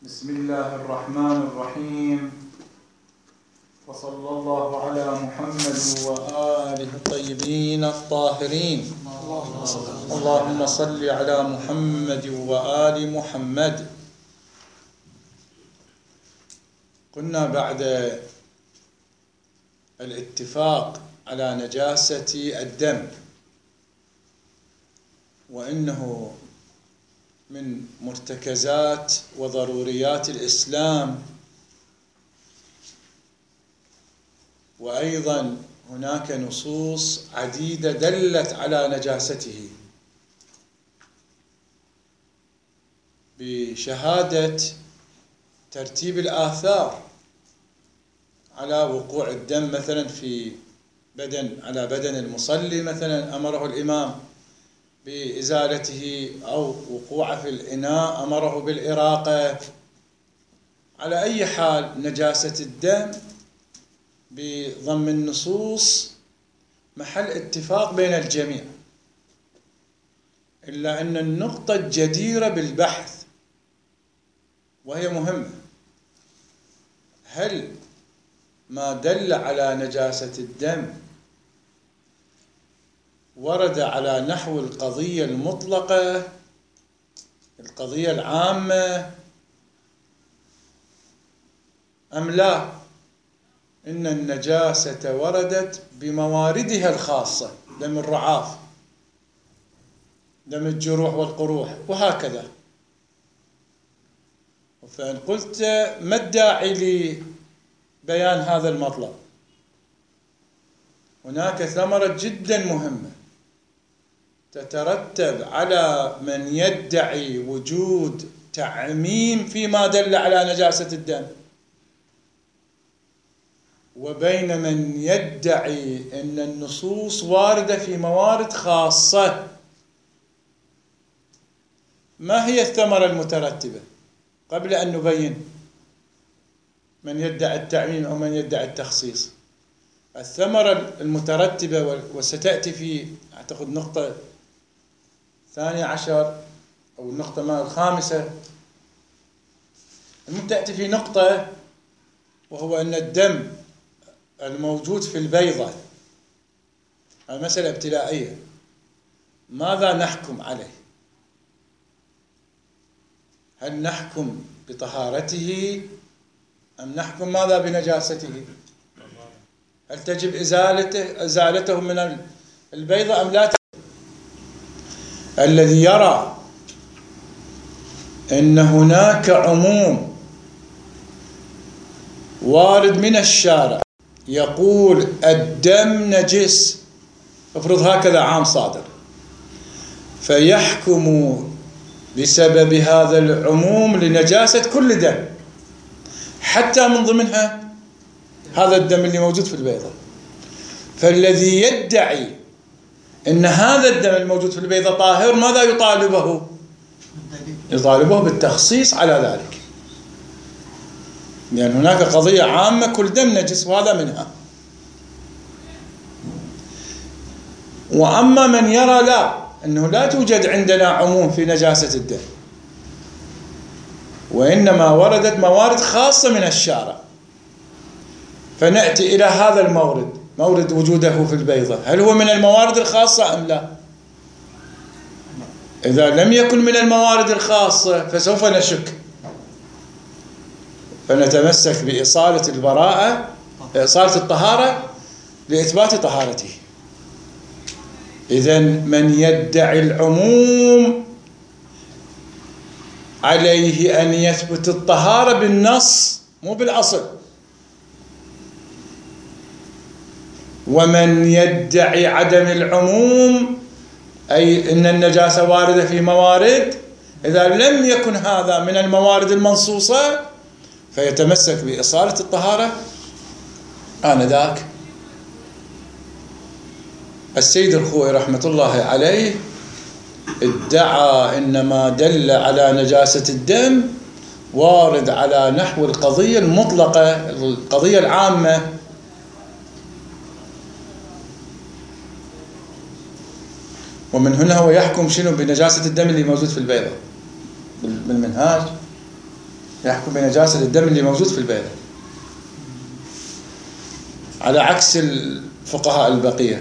بسم الله الرحمن الرحيم، وصلى الله على محمد وآله الطيبين الطاهرين. اللهم صل على محمد وآل محمد. قلنا بعد الاتفاق على نجاسة الدم وإنه من مرتكزات وضروريات الإسلام، وأيضا هناك نصوص عديدة دلت على نجاسته بشهادة ترتيب الآثار على وقوع الدم مثلا في على بدن المصلي، مثلا أمره الإمام بإزالته، أو وقوعه في الإناء أمره بالإراقة. على أي حال نجاسة الدم بضم النصوص محل اتفاق بين الجميع، إلا أن النقطة الجديرة بالبحث وهي مهمة: هل ما دل على نجاسة الدم ورد على نحو القضية المطلقة، القضية العامة، أم لا؟ إن النجاسة وردت بمواردها الخاصة، دم الرعاف، دم الجروح والقروح، وهكذا. فإن قلت ما الداعي لبيان هذا المطلب؟ هناك ثمرة جدا مهمة تترتب على من يدعي وجود تعميم فيما دل على نجاسة الدم، وبين من يدعي أن النصوص واردة في موارد خاصة. ما هي الثمرة المترتبة قبل أن نبين من يدعي التعميم أو من يدعي التخصيص؟ الثمرة المترتبة، وستأتي في أعتقد نقطة 12 أو النقطة الخامسة، تأتي في نقطة، وهو أن الدم الموجود في البيضة، المسألة ابتلائية، ماذا نحكم عليه؟ هل نحكم بطهارته أم نحكم ماذا بنجاسته؟ هل تجب إزالته من البيضة أم لا؟ الذي يرى أن هناك عموم وارد من الشارع يقول الدم نجس، افرض هكذا عام صادر، فيحكم بسبب هذا العموم لنجاسة كل دم، حتى من ضمنها هذا الدم اللي موجود في البيضة. فالذي يدعي أن هذا الدم الموجود في البيضة طاهر، ماذا يطالبه؟ يطالبه بالتخصيص على ذلك، لأن هناك قضية عامة كل دم نجس، وهذا منها. وأما من يرى لا، أنه لا توجد عندنا عموم في نجاسة الدم، وإنما وردت موارد خاصة من الشارع، فنأتي إلى هذا مورد وجوده في البيضة، هل هو من الموارد الخاصة أم لا؟ إذا لم يكن من الموارد الخاصة فسوف نشك، فنتمسك بإصالة البراءة، إصالة الطهارة لإثبات طهارته. إذن من يدعي العموم عليه أن يثبت الطهارة بالنص مو بالأصل، ومن يدعي عدم العموم أي أن النجاسة واردة في موارد، إذا لم يكن هذا من الموارد المنصوصة فيتمسك بإصالة الطهارة. آنذاك السيد الخوئي رحمة الله عليه ادعى أن ما دل على نجاسة الدم وارد على نحو القضية المطلقة، القضية العامة. ومن هنا هو يحكم شنو بنجاسة الدم اللي موجود في البيضة بالمنهاج. يحكم بنجاسة الدم اللي موجود في البيضة، على عكس الفقهاء البقية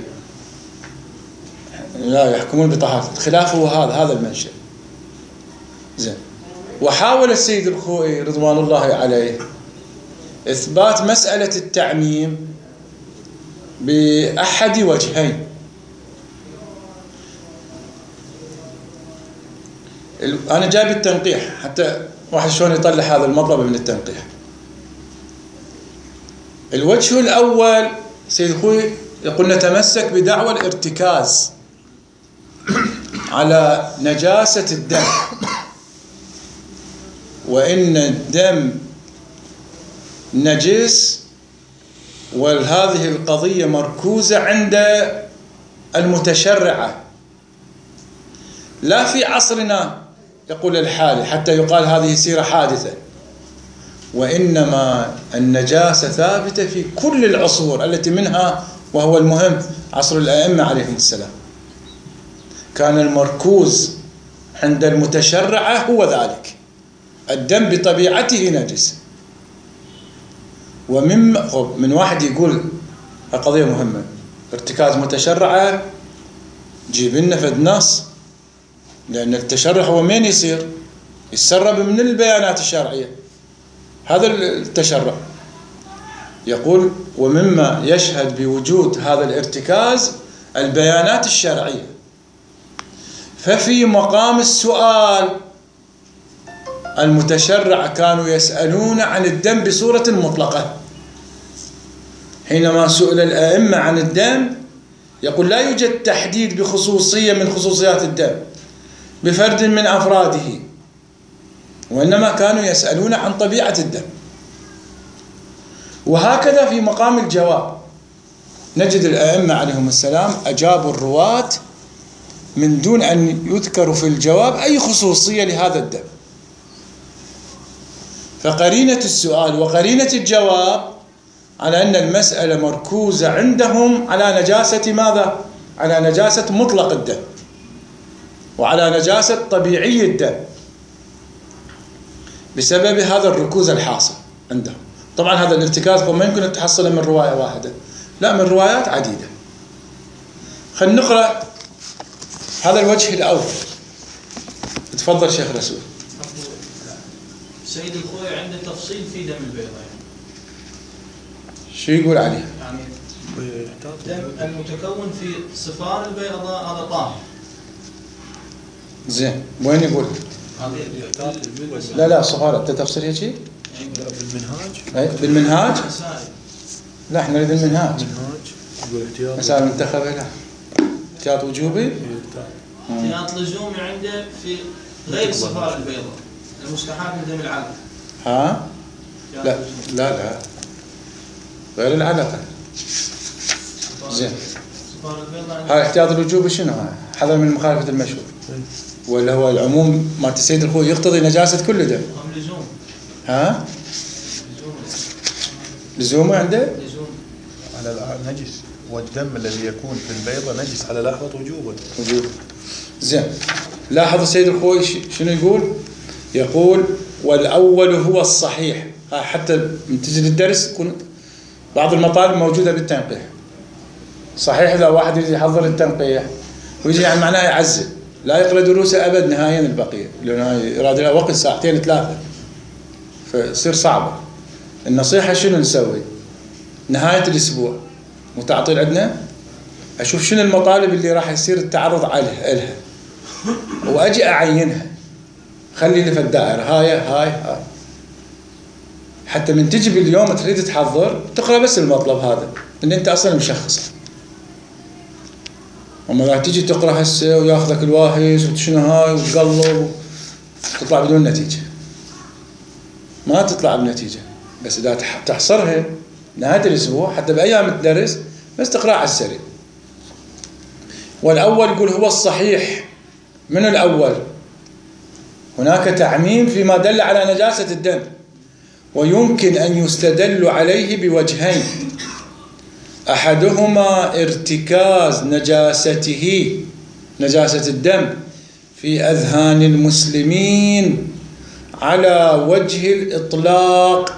لا يحكمون بطهارة. خلافه هذا المنشأ. زين. وحاول السيد الخوئي رضوان الله عليه إثبات مسألة التعميم بأحد وجهين. أنا جايب التنقيح حتى واحد شلون يطلع هذا المطلب من التنقيح. الوجه الأول سيد الخوئي يقول نتمسك بدعوى الارتكاز على نجاسة الدم، وإن الدم نجس، وهذه القضية مركوزة عند المتشرعة لا في عصرنا يقول الحالي حتى يقال هذه سيرة حادثة، وإنما النجاسة ثابتة في كل العصور التي منها وهو المهم عصر الأئمة عليهم السلام. كان المركوز عند المتشرعة هو ذلك، الدم بطبيعته نجس. من واحد يقول القضية مهمة ارتكاز متشرعة، جيب لنا فد نص، لأن التشرع هو مين يصير؟ يتسرب من البيانات الشرعية. هذا التشرع يقول ومما يشهد بوجود هذا الارتكاز البيانات الشرعية. ففي مقام السؤال المتشرع كانوا يسألون عن الدم بصورة مطلقة. حينما سئل الأئمة عن الدم يقول لا يوجد تحديد بخصوصية من خصوصيات الدم بفرد من أفراده، وإنما كانوا يسألون عن طبيعة الدم. وهكذا في مقام الجواب نجد الأئمة عليهم السلام أجابوا الرواة من دون أن يذكروا في الجواب أي خصوصية لهذا الدم. فقرينة السؤال وقرينة الجواب على أن المسألة مركوزة عندهم على نجاسة ماذا؟ على نجاسة مطلق الدم، وعلى نجاسة طبيعي الدم، بسبب هذا الركوز الحاصل عندهم. طبعا هذا الارتكاز ما يمكن أن تحصله من رواية واحدة، لا، من روايات عديدة. خلينا نقرأ هذا الوجه الأول. تفضل شيخ رسول. سيد الخوئي عنده تفصيل في دم البيضة، شو يقول عليه؟ يعني دم المتكون في صفار البيضة هذا طاهر. زين، وين يقول؟ لا صفار، انت تفسير هيك؟ بالمنهاج. بالمنهاج؟ لا احنا نريد المنهاج. يقول احتياط مسائل منتخبه، لا احتياط وجوبي. احتياط لزومي عنده في غير صفار البيضة المستحاق من دم العلقة. ها؟ لا غير العلقة. زين. صفار البيضة هاي احتياط الوجوبي شنو هاي؟ حذر من مخالفة المشهور. ولا هو العموم مالت السيد الخوئي يقتضي نجاسة كل دم. لزوم. ها؟ لزومه عنده؟ لزوم. على النجس، والدم الذي يكون في البيضة نجس على لحظة وجوبا. زين. لاحظ السيد الخوئي شنو يقول والأول هو الصحيح. حتى من تجي للدرس يكون بعض المطالب موجودة بالتنقيح. صحيح إذا واحد يجي يحضر التنقيح ويجي يعني معناه يعزل، لا يقرأ دروسه أبد نهائيا البقية، لأنه يراد لها وقت 2 3 فيصير صعبة. النصيحة شنو نسوي؟ نهاية الأسبوع متعطيل عندنا، أشوف شنو المطالب اللي راح يصير التعرض عليها إلها وأجي أعينها، خلي لي في الدائرة هاي حتى من تجي باليوم تريد تحضر تقرأ بس المطلب هذا إن أنت أصلا مشخص. أما لا تجي تقرأ هسه وياخذك الواهس وشنو هاي وتقلب تطلع بدون نتيجة، ما تطلع بنتيجة. بس إذا تحصرها نهاية الأسبوع حتى بأيام الدرس بس تقرأ على السريع. والأول يقول هو الصحيح. من الأول؟ هناك تعميم فيما دل على نجاسة الدم، ويمكن أن يستدل عليه بوجهين: أحدهما ارتكاز نجاسة الدم في أذهان المسلمين على وجه الإطلاق.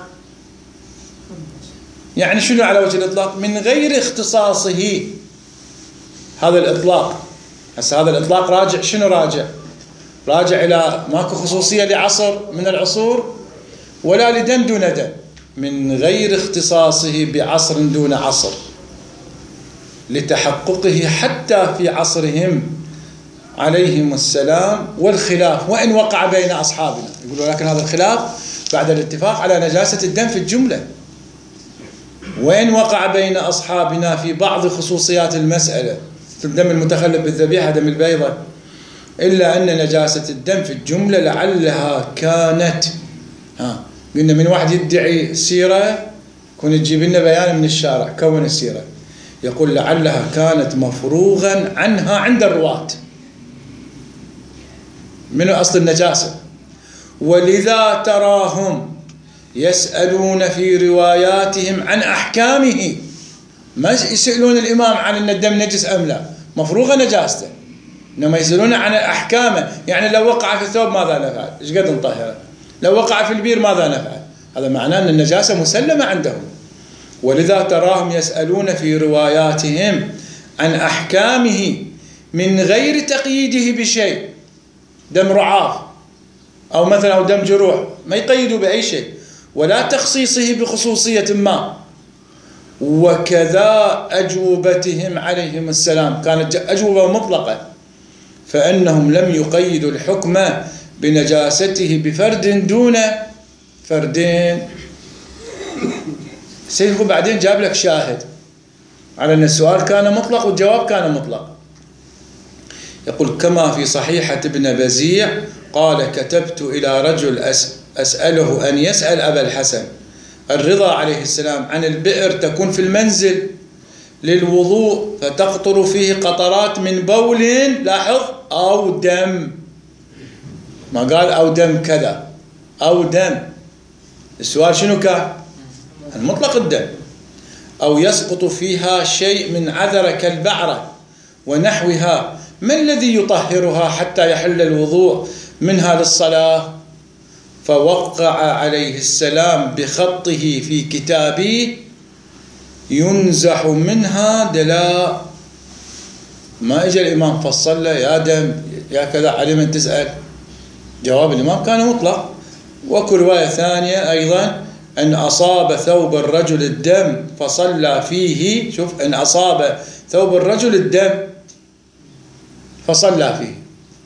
يعني شنو على وجه الإطلاق؟ من غير اختصاصه. هذا الإطلاق، هسه هذا الإطلاق راجع شنو؟ راجع إلى ماكو خصوصية لعصر من العصور ولا لدم دون دم، من غير اختصاصه بعصر دون عصر، لتحققه حتى في عصرهم عليهم السلام والخلاف وإن وقع بين أصحابنا. يقول ولكن هذا الخلاف بعد الاتفاق على نجاسة الدم في الجملة، وإن وقع بين أصحابنا في بعض خصوصيات المسألة في الدم المتخلف بالذبيحة دم البيضة، إلا أن نجاسة الدم في الجملة لعلها كانت قلنا من واحد يدعي سيرة كون تجيب لنا بيان من الشارع كون السيرة، يقول لعلها كانت مفروغا عنها عند الرواة من أصل النجاسة، ولذا تراهم يسألون في رواياتهم عن أحكامه. ما يسألون الإمام عن أن الدم نجس أم لا، مفروغة نجاسته، إنما يسألون عن أحكامه. يعني لو وقع في الثوب ماذا نفعل؟ إيش قد نطهره؟ لو وقع في البير ماذا نفعل؟ هذا معناه أن النجاسة مسلمة عندهم. ولذا تراهم يسألون في رواياتهم عن أحكامه من غير تقييده بشيء، دم رعاف أو مثلا أو دم جروح، ما يقيدوا بأي شيء، ولا تخصيصه بخصوصية ما. وكذا أجوبتهم عليهم السلام كانت أجوبة مطلقة، فإنهم لم يقيدوا الحكم بنجاسته بفرد دون فردين. سيدكم بعدين جاب لك شاهد على أن السؤال كان مطلق والجواب كان مطلق. يقول كما في صحيحة ابن بزيع قال كتبت إلى رجل أسأله أن يسأل أبا الحسن الرضا عليه السلام عن البئر تكون في المنزل للوضوء فتقطر فيه قطرات من بول، لاحظ، أو دم، ما قال أو دم كذا أو دم. السؤال شنو كان؟ المطلق الدم. أو يسقط فيها شيء من عذرة كالبعرة ونحوها، ما الذي يطهرها حتى يحل الوضوء منها للصلاة؟ فوقع عليه السلام بخطه في كتابه ينزح منها دلاء. ما اجى الإمام فصل له يا دم يا كذا على من تسأل، جواب الإمام كان مطلق. وكل رواية ثانية أيضا أن أصاب ثوب الرجل الدم فصلى فيه، شوف، أن أصاب ثوب الرجل الدم فصلى فيه.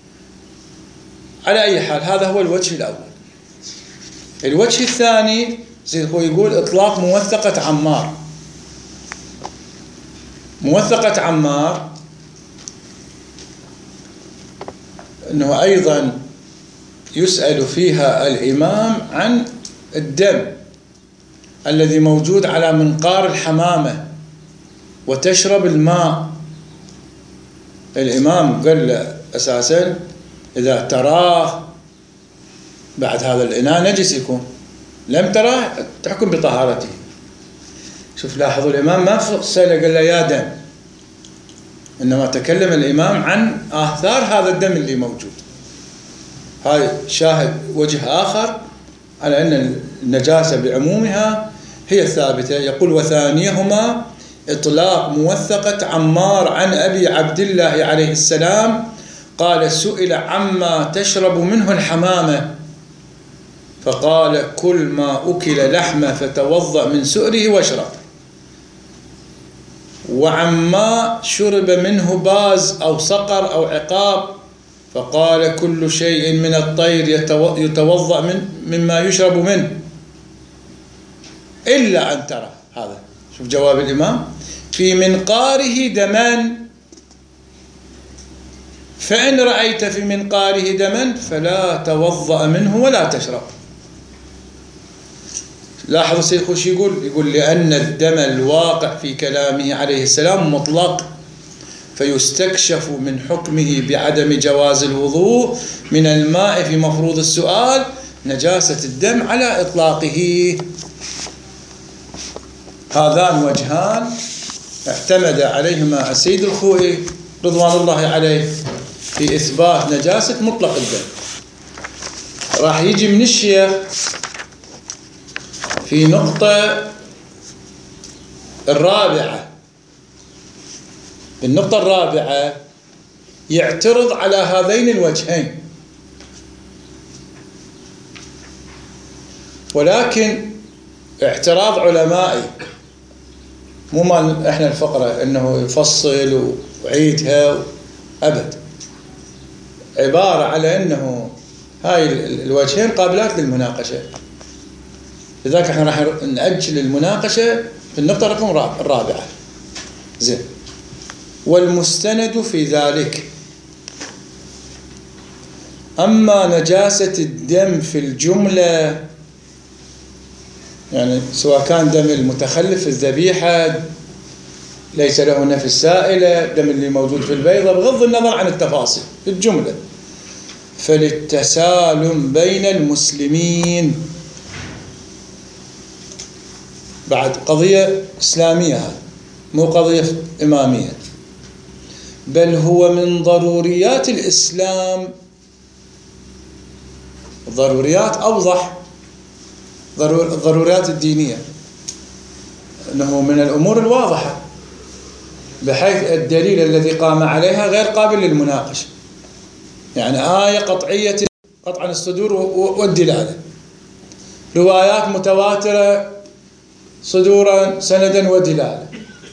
على أي حال هذا هو الوجه الأول. الوجه الثاني هو يقول إطلاق موثقة عمار. موثقة عمار أنه أيضا يسأل فيها الإمام عن الدم الذي موجود على منقار الحمامة وتشرب الماء. الإمام قال له أساسا إذا تراه بعد هذا الإناء نجس يكون، لم تراه تحكم بطهارته. شوف لاحظوا الإمام ما سأله قال له يا دم، إنما تكلم الإمام عن آثار هذا الدم اللي موجود. هاي شاهد وجه آخر على أن النجاسة بعمومها هي الثابتة. يقول وثانيهما إطلاق موثقة عمار عن أبي عبد الله عليه السلام قال سئل عما تشرب منه الحمامة فقال كل ما أكل لحمه فتوضأ من سؤره واشرب، وعما شرب منه باز أو صقر أو عقاب فقال كل شيء من الطير يتوضأ مما يشرب منه إلا أن ترى. هذا شوف جواب الإمام في منقاره دما، فإن رأيت في منقاره دما فلا توضأ منه ولا تشرب. لاحظوا سيد خوش يقول لأن الدم الواقع في كلامه عليه السلام مطلق، فيستكشف من حكمه بعدم جواز الوضوء من الماء في مفروض السؤال نجاسة الدم على إطلاقه. هذان وجهان اعتمد عليهما السيد الخوئي رضوان الله عليه في إثبات نجاسة مطلق الدم. راح يجي من الشيخ في نقطة الرابعة. بالنقطة الرابعة يعترض على هذين الوجهين، ولكن اعتراض علمائي، مو مال احنا الفقرة انه يفصل ويعيدها ابد، عبارة على انه هاي الوجهين قابلات للمناقشة، لذلك احنا راح نأجل المناقشة في النقطة رقم الرابعة. زين. والمستند في ذلك، أما نجاسة الدم في الجملة، يعني سواء كان دم المتخلف في الذبيحة ليس له نفس سائلة، دم اللي موجود في البيضة، بغض النظر عن التفاصيل في الجملة، فللتسالم بين المسلمين. بعد قضية إسلامية، هذا مو قضية إمامية، بل هو من ضروريات الإسلام. الضروريات أوضح، الضروريات الدينية أنه من الأمور الواضحة، بحيث الدليل الذي قام عليها غير قابل للمناقشة، يعني آية قطعية قطعا الصدور والدلالة، روايات متواترة صدورا سندا ودلالة،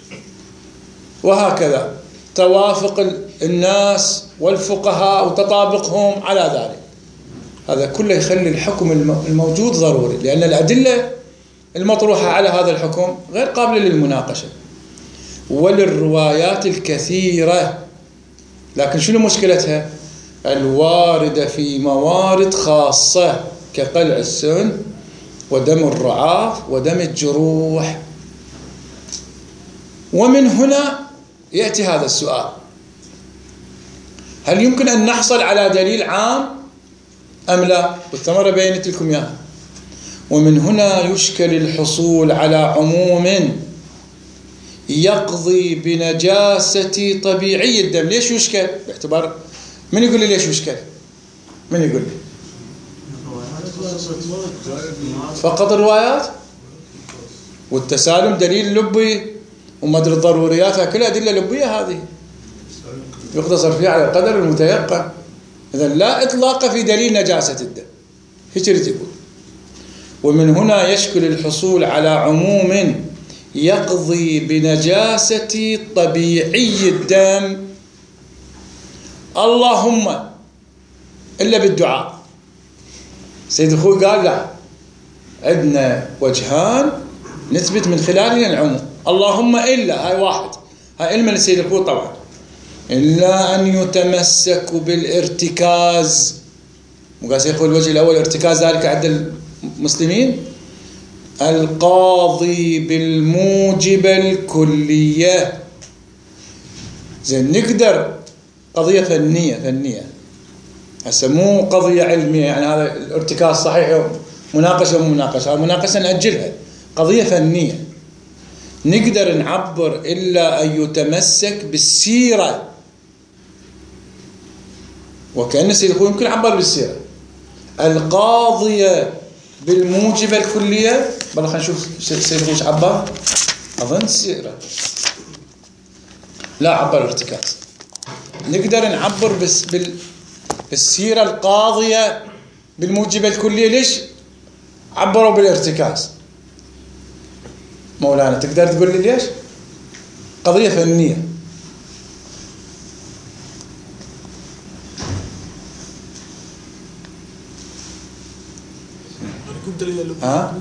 وهكذا توافق الناس والفقهاء وتطابقهم على ذلك. هذا كله يخلي الحكم الموجود ضروري، لأن الأدلة المطروحة على هذا الحكم غير قابلة للمناقشة، وللروايات الكثيرة. لكن شنو مشكلتها؟ الواردة في موارد خاصة كقلع السن ودم الرعاف ودم الجروح. ومن هنا يأتي هذا السؤال: هل يمكن أن نحصل على دليل عام أم لا؟ والثمرة بينت لكم إياها. ومن هنا يشكل الحصول على عموم يقضي بنجاسة طبيعي الدم. ليش يشكل؟ باعتبار من يقول لي ليش يشكل؟ من يقول لي؟ فقط الروايات والتسالم دليل لبي، وما ادري الضرورياتها كلها أدلة لبية، هذه يقتصر فيها على القدر المتيقن. إذن لا إطلاق في دليل نجاسة الدم، هيك يقول. ومن هنا يشكل الحصول على عموم يقضي بنجاسة طبيعي الدم، اللهم إلا بالدعاء. سيد أخوي قال لا، عندنا وجهان نثبت من خلالنا العموم، اللهم إلا، هاي واحد، هاي علم للسيد أخوي طبعا، إلا أن يتمسكوا بالارتكاز. وقال سيد أخوي الوجه الأول ارتكاز ذلك عند المسلمين القاضي بالموجبة الكلية. زين، نقدر قضية فنية هسه مو قضية علمية، يعني هذا الارتكاز صحيح مناقشة ومناقشة، مناقشة نأجلها، قضية فنية نقدر نعبر إلا أن يتمسك بالسيرة. وكأن السيد أخوي يمكن عبر بالسيرة القاضية بالموجبة الكلية. بل خلينا نشوف السيد أخوي ايش عبر. أظن السيرة لا عبر الارتكاز. نقدر نعبر بالسيرة القاضية بالموجبة الكلية. ليش عبروا بالارتكاز؟ مولانا تقدر تقول لي ليش؟ قضية فنية. ها؟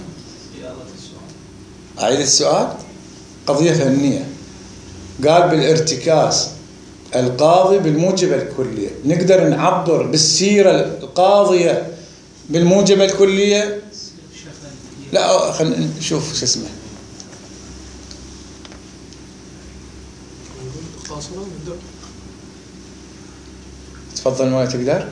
أعيد السؤال. قضية فنية، قال بالارتكاز القاضي بالموجبة الكلية، نقدر نعبر بالسيرة القاضية بالموجبة الكلية؟ لا، خلينا نشوف شو اسمه. تفضل مولانا تقدر.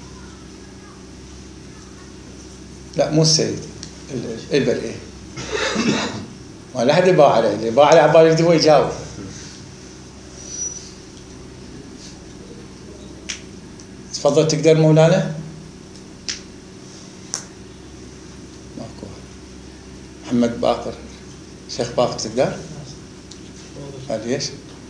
لا مو السيد البل ايه ما لا حد يباع عليه، اللي يباع عليه عبالي يكتب ويجاوب. تفضل تقدر مولانا. ماكو. محمد باقر، شيخ باقر تقدر؟ قال ليش؟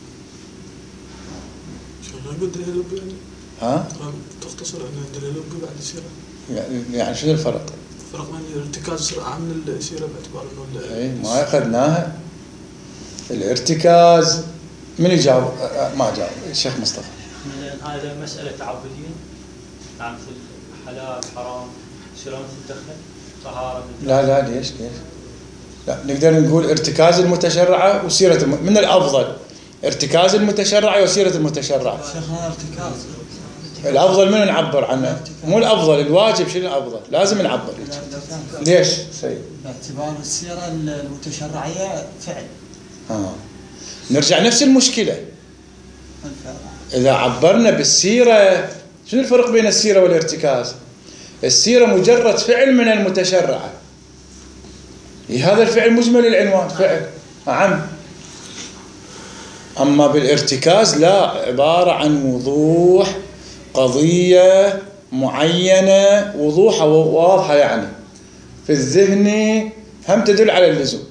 قلت دليل يعني. ها؟ تختصر أن دليل بعد السيرة. يعني شنو الفرق؟ الفرق بين الارتكاز عن السيرة باعتبار إنه. إيه ما أخذناها. الارتكاز من يجاوب؟ ما جاوب الشيخ مصطفى. هذا مسألة تعبدية. نعم في حلال حرام شلون تدخل طهارة. لا ليش؟ لا نقدر نقول ارتكاز المتشرعة وسيرة من الأفضل ارتكاز المتشرعة وسيرة المتشرعة. شيخنا ارتكاز الأفضل من نعبر عنه، مو الأفضل، الواجب شنو الأفضل؟ لازم نعبر. ليش سيد؟ باعتبار السيرة المتشرعية فعل. نرجع نفس المشكلة. إذا عبرنا بالسيرة، شنو الفرق بين السيرة والارتكاز؟ السيرة مجرد فعل من المتشرعة، هذا الفعل مجمل العنوان فعل عام. أما بالارتكاز لا، عبارة عن وضوح قضية معينة، وضوحها واضحة يعني في الذهن، هم تدل على اللزوم.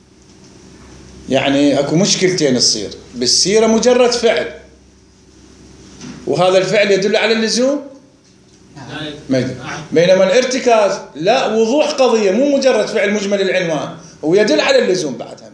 يعني أكو مشكلتين تصير بالسيرة، مجرد فعل وهذا الفعل يدل على اللزوم ما يدل. بينما الارتكاز لا، وضوح قضية مو مجرد فعل مجمل العنوان ويدل على اللزوم بعدها.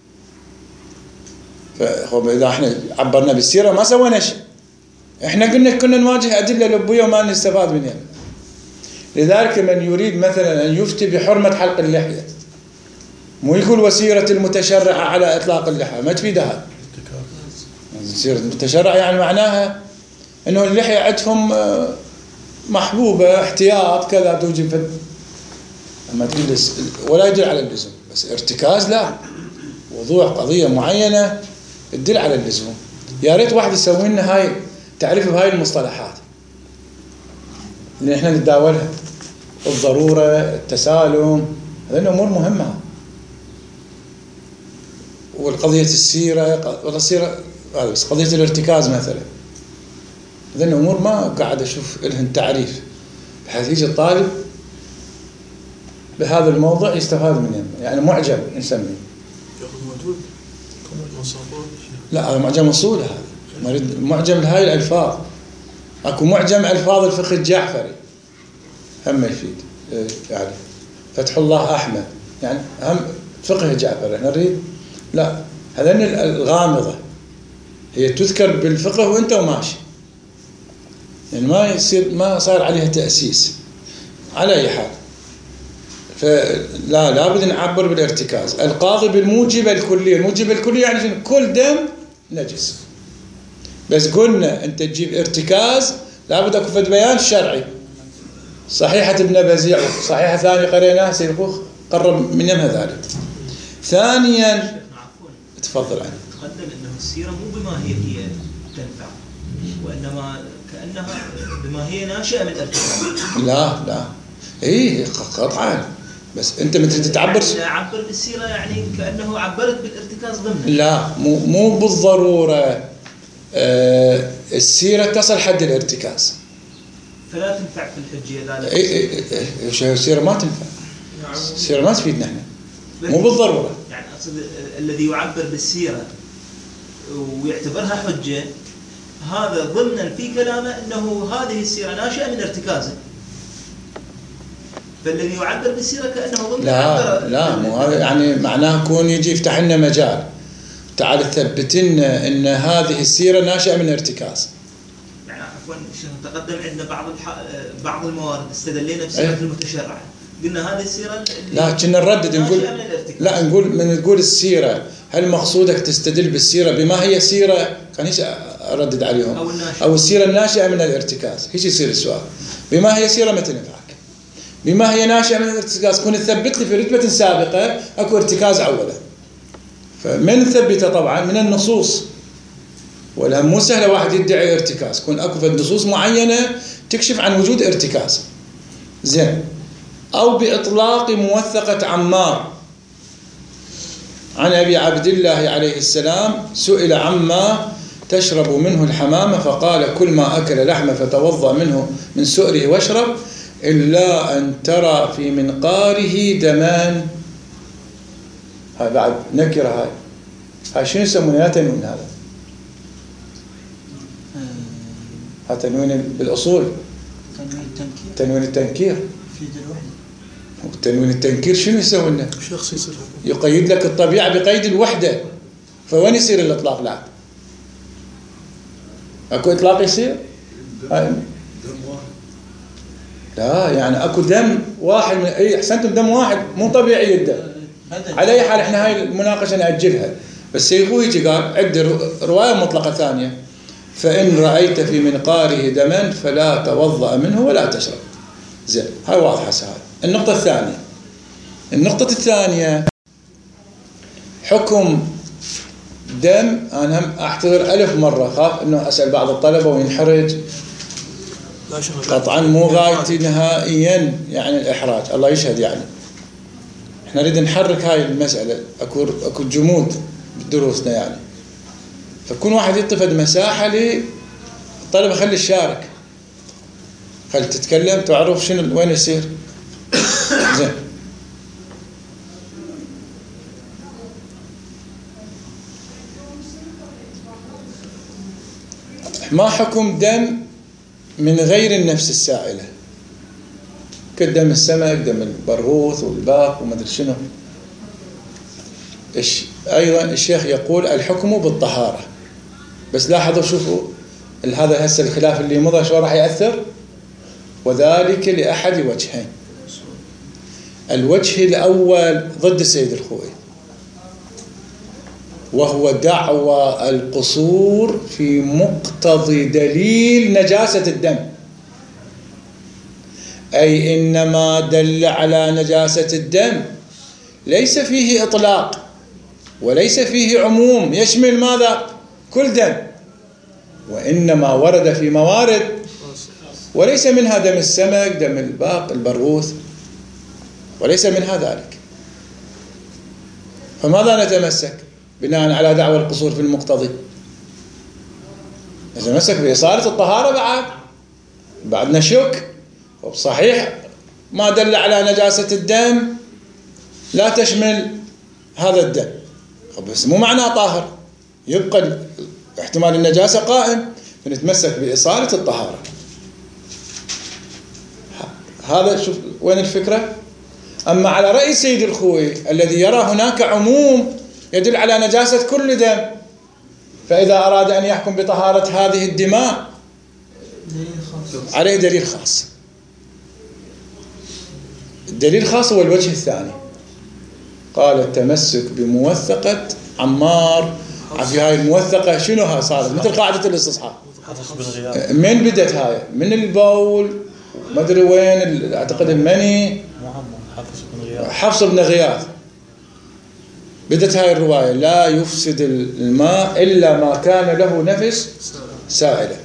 فإذا احنا عبرنا بالسيرة ما سوينا شيء، احنا كنا نواجه أدلة لبوية وما نستفاد منها. لذلك من يريد مثلا أن يفتي بحرمة حلق اللحية، مو يقول وسيرة المتشرعة على إطلاق اللحية، ما تفيدها. وسيرة المتشرعة يعني معناها أنه اللحية عندهم محبوبة احتياط كذا توجب فد، أما تقول ولا يدل على اللزوم. بس ارتكاز لا، وضوح قضية معينة تدل على اللزوم. يا ريت واحد يسوي لنا هاي تعريف بهاي المصطلحات اللي احنا نتداولها، الضرورة، التسالم، هذه أمور مهمة. والقضية السيرة، والله السيرة هذا بس، قضية الارتكاز مثلا، هذه أمور ما قاعد أشوف لهن تعريف، بحيث يجي الطالب بهذا الموضوع يستفاد منه. يعني معجم نسميه. موجود لا هذا معجم أصول، هذا نريد معجم لهاي الألفاظ. أكو معجم ألفاظ الفقه الجعفري هم يفيد، يعني فتح الله أحمد، يعني هم فقه جعفري نريد. لا هذين الغامضة هي تذكر بالفقه وانت وماشي، يعني ما صار عليها تأسيس. على أي حال فلا لابد نعبر بالارتكاز. القاضي بالموجب الكلي، الموجب الكلي يعني كل دم نجس. بس قلنا انت تجيب ارتكاز لابد اكو فد بيان شرعي. صحيحة ابن بزيع، صحيحة ثانية قريناها سيدخوخ قرب من يمها ذلك. ثانيا تفضل عنه. تقدم انه السيرة مو بما هي تنفع، وانما كانها بما هي ناشئة من ارتكاز. لا ايه قطعا، بس انت مثل تتعبر يعني اعبر بالسيرة يعني كانه عبرت بالارتكاز ضمن. لا مو بالضرورة. السيرة تصل حد الارتكاز فلا تنفع في الحجية ذلك. ايه السيرة ما تنفع، السيرة ما تفيدنا احنا، مو بالضرورة. يعني اقصد الذي يعبر بالسيرة ويعتبرها حجة، هذا ضمنا في كلامه انه هذه السيرة ناشئة من ارتكازه، فالذي يعبر بالسيرة كأنه ضمن. لا مو هذا يعني معناه كون يجي يفتح لنا مجال، تعال ثبت لنا ان هذه السيرة ناشئة من ارتكاز. يعني عفوا تقدم عندنا بعض الموارد استدلينا بسيرة المتشرعة، قلنا هذه السيرة لا كنا نردد نقول لا نقول من تقول السيرة، هل مقصودك تستدل بالسيرة بما هي سيرة؟ كان هيك أردد عليهم، أو السيرة الناشئة من الارتكاز. هيك يصير السؤال، بما هي سيرة ما تنفعك، بما هي ناشئة من الارتكاز كون تثبت لي في رتبة سابقة أكو ارتكاز أولا. فمن ثبته طبعا من النصوص، ولا مو سهل واحد يدعي ارتكاز، كون أكو في النصوص معينة تكشف عن وجود ارتكاز. زين. أو بإطلاق موثقة عمار عن أبي عبد الله عليه السلام سئل عما تشرب منه الحمامة فقال كل ما أكل لحمة فتوضأ منه من سؤره واشرب إلا أن ترى في منقاره دما. هاي بعد نكرة. هاي شنو يسمونه؟ يا تنوين هذا؟ هذا تنوين بالأصول. تنوين التنكير. في الوحدة. وتنوين التنكير شنو يسوونه؟ شخص يصير يقيد لك الطبيعة بقيد الوحدة. فوين يصير الإطلاق العام؟ أكو إطلاق يصير؟ لا يعني أكو دم واحد من أي أحسنتم، دم واحد مو طبيعي الدم. على أي حال إحنا هاي المناقشة نأجلها. بس سيخو يجي قال عند رواية مطلقة ثانية: فإن رأيت في منقاره دما فلا توضأ منه ولا تشرب. زين، هاي واضحة سهل. النقطة الثانية حكم دم. أنا هم أحتضر 1000 مرة، خاف إنه أسأل بعض الطلبة وينحرج. قطعا مو غايتي نهائيا يعني الإحراج، الله يشهد. يعني إحنا نريد نحرك هاي المسألة. أكو جمود بدروسنا يعني، فكون واحد يطفد مساحة للطلبة. خلي الشارك، خلي تتكلم، تعرف شنو وين يصير. زين، ما حكم دم من غير النفس السائلة كدم السمك، دم البرغوث والباق وما ادري شنو؟ ايضا الشيخ يقول الحكم بالطهارة. بس لاحظوا شوفوا هذا هسه الخلاف اللي مضى شو راح يأثر، وذلك لأحد وجهين. الوجه الأول ضد السيد الخوئي، وهو دعوى القصور في مقتضي دليل نجاسة الدم، أي إنما دل على نجاسة الدم ليس فيه إطلاق وليس فيه عموم يشمل ماذا؟ كل دم، وإنما ورد في موارد وليس منها دم السمك، دم الباق، البرغوث، وليس منها ذلك. فماذا نتمسك بناء على دعوى القصور في المقتضي؟ نتمسك بإصالة الطهارة. بعد نشك وبصحيح ما دل على نجاسة الدم لا تشمل هذا الدم، بس مو معناه طاهر، يبقى احتمال النجاسة قائم، فنتمسك بإصالة الطهارة. هذا شوف وين الفكرة. أما على رأي سيد الخوئي الذي يرى هناك عموم يدل على نجاسة كل دم، فإذا أراد أن يحكم بطهارة هذه الدماء عليه دليل خاص. الدليل الخاص هو الوجه الثاني. قال التمسك بموثقة عمار. في هاي الموثقة شنو ها صارت مثل قاعدة الاستصحاب. من بدت هاي؟ من البول ما أدري وين، أعتقد المني، حفص بن غياث. بدت هاي الرواية: لا يفسد الماء إلا ما كان له نفس سائلة.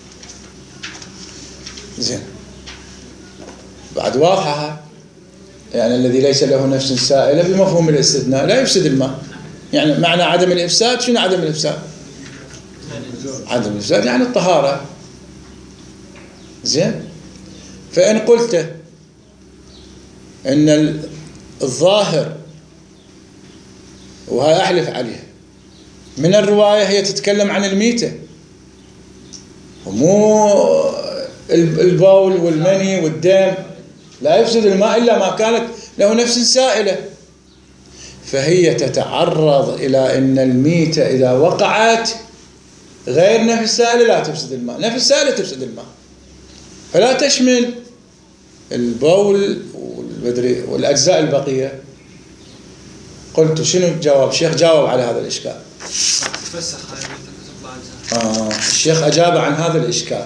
زين، بعد واضحة يعني الذي ليس له نفس سائلة بمفهوم الاستثناء لا يفسد الماء. يعني معنى عدم الإفساد شنو؟ عدم الإفساد، عدم الإفساد يعني الطهارة. زين، فإن قلت إن الظاهر، وهي أحلف عليها، من الرواية هي تتكلم عن الميتة ومو البول والمني والدم، لا يفسد الماء إلا ما كانت له نفس سائلة، فهي تتعرض إلى أن الميتة إذا وقعت غير نفس سائلة لا تفسد الماء، نفس سائلة تفسد الماء، فلا تشمل البول والأجزاء البقية. قلت شنو الجواب؟ الشيخ جاوب على هذا الإشكال. الشيخ أجاب عن هذا الإشكال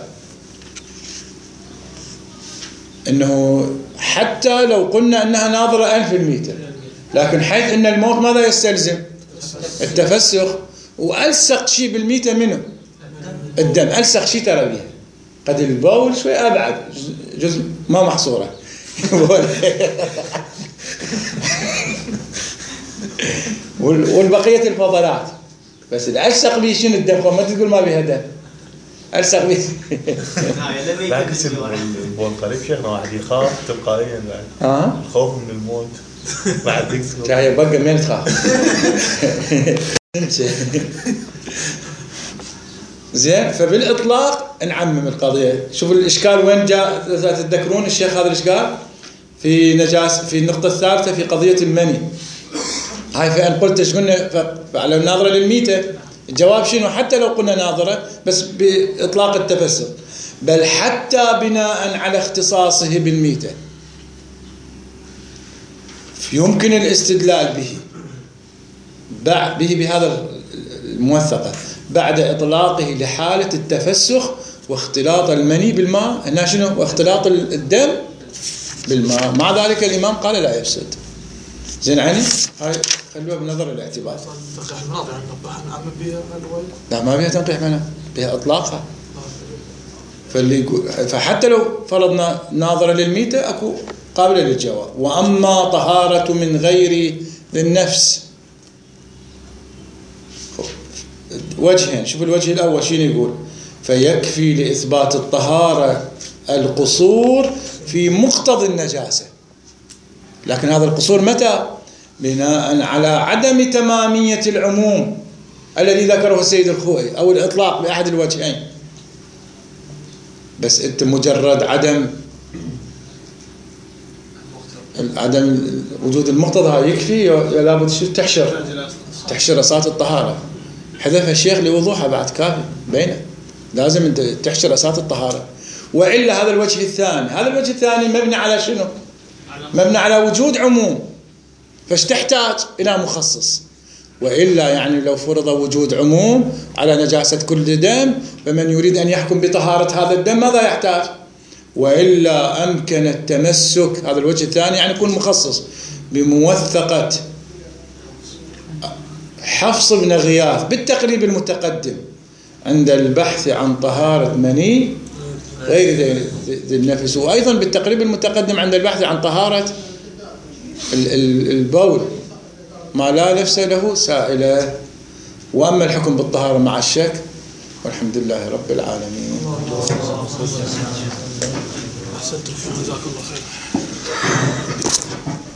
إنه حتى لو قلنا أنها ناظرة 1000 الميتة، لكن حيث أن الموت ماذا يستلزم؟ التفسخ، وألصق شيء بالميتة منه الدم، ألصق شيء ترى بيها. قد البول شوي أبعد، جزء ما محصورة والبقية الفضلات، بس الألصق به شنو؟ الدم. ما تقول ما بها دم، ألصق به. بالعكس البول قريب شيخنا، واحد يخاف تلقائيا بعد. الخوف من الموت بعد يكسر. جاي بقى من تخاف. زين. فبالإطلاق نعمم القضية. شوف الإشكال وين جاء. تتذكرون الشيخ هذا إيش قال في النقطة الثالثة في قضية المني هاي. فأن قلت إيش قلنا على الناظرة للميتة، الجواب شنو؟ حتى لو قلنا ناظرة بس بإطلاق التفسر، بل حتى بناء على اختصاصه بالميتة يمكن الاستدلال بهذا الموثقة بعد إطلاقه لحالة التفسخ واختلاط المني بالماء. هنا شنو؟ واختلاط الدم بالماء. مع ذلك الإمام قال لا يفسد. زين عني هاي خلوها بنظر الاعتبار. تنقيح المناط يعني نعمم بها الوالد؟ لا ما بها تنقيح منها، بها إطلاقها. فحتى لو فرضنا ناظرة للميتة أكو قابلة للجواب. وأما طهارة من غير للنفس وجهين. شوف الوجه الأول شنو يقول: فيكفي لإثبات الطهارة القصور في مقتضى النجاسة. لكن هذا القصور متى؟ بناء على عدم تمامية العموم الذي ذكره السيد الخوئي أو الإطلاق بأحد الوجهين. بس أنت مجرد عدم وجود المقتضى يكفي، لابد تحشر أساس الطهارة. حذف الشيخ لوضوحها بعد كافي بينه، لازم أنت تحشر أساس الطهارة. وإلا هذا الوجه الثاني، مبني على شنو؟ مبني على وجود عموم، فاش تحتاج إلى مخصص. وإلا يعني لو فرض وجود عموم على نجاسة كل دم، فمن يريد أن يحكم بطهارة هذا الدم ماذا يحتاج؟ وإلا أمكن التمسك، هذا الوجه الثاني يعني يكون مخصص، بموثقة حفص بن غياث بالتقريب المتقدم عند البحث عن طهارة مني غير ذي النفس، وأيضا بالتقريب المتقدم عند البحث عن طهارة البول ما لا نفس له سائلة. وأما الحكم بالطهارة مع الشك، والحمد لله رب العالمين. أحسنتم، جزاك الله خير.